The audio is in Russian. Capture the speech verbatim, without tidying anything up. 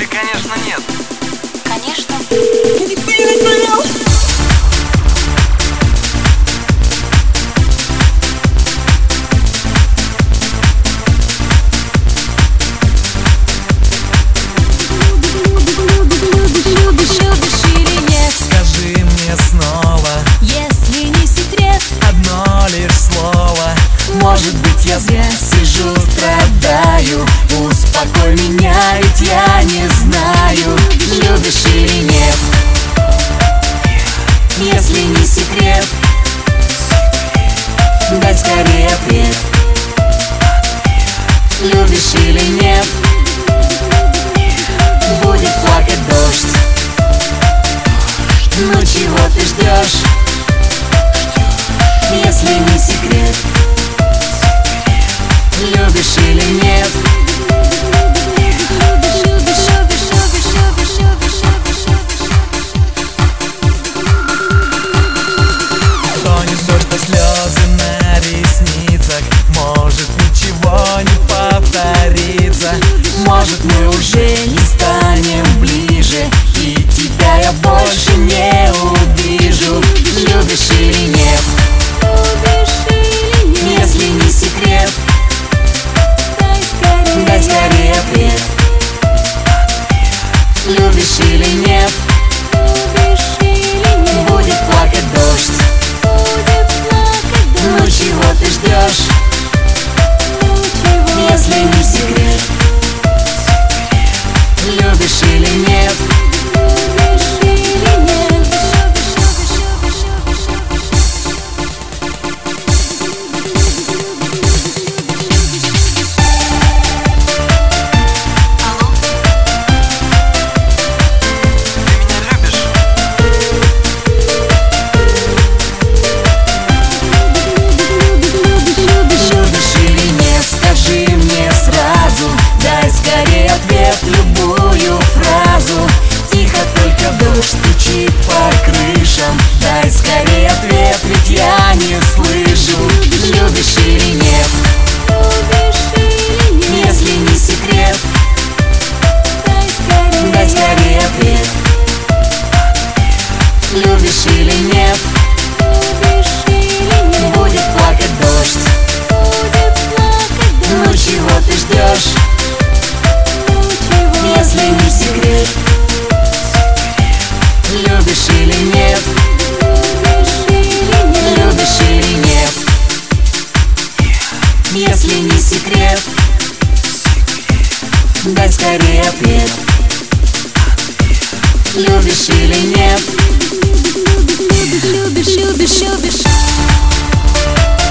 Или, конечно, нет? Конечно. Любишь, любишь или нет? Скажи мне снова, Если не секрет, одно лишь слово. Может быть, я зря сижу, страдаю. Успокой меня, ведь я не знаю, любишь или нет? если не секрет. Дай скорее ответ. Любишь или нет? Будет плакать дождь. Ну чего ты ждешь? Если не секрет. Любишь или нет? Любишь, любишь, любишь, любишь, любишь, любишь, любишь, любишь. Тонет дождь, а слезы на ресницах. Может, ничего не повторится. Может, мы уже не станем ближе, и тебя я больше не увижу. Любишь или нет? Любишь или нет? Если не секрет, Дай скорее, дай скорее ответ. Любишь или нет? любишь или нет? Будет плакать дождь. Будет плакать Ну дождь. чего ты ждешь? Ну чего? Если не секрет. Любишь или нет? Любишь или нет? Любишь, любишь, любишь, любишь, любишь. Алло? Ты меня любишь? Любишь или нет? Скажи мне сразу. Дай скорее ответ, любую фразу. Тихо, только дождь стучит по крышам. Дай скорее ответ, ведь я не слышу. Любишь или нет? Любишь или нет? Если не секрет, Дай скорее, дай скорее ответ. Любишь или нет? любишь или нет? Будет плакать дождь. Будет плакать Ну дождь. чего ты ждешь? Ну чего? Если не секрет. Любишь или нет? Любишь или нет? Любишь или нет? Если не секрет, дай скорее ответ. Любишь или нет? Любишь, любишь, любишь, любишь.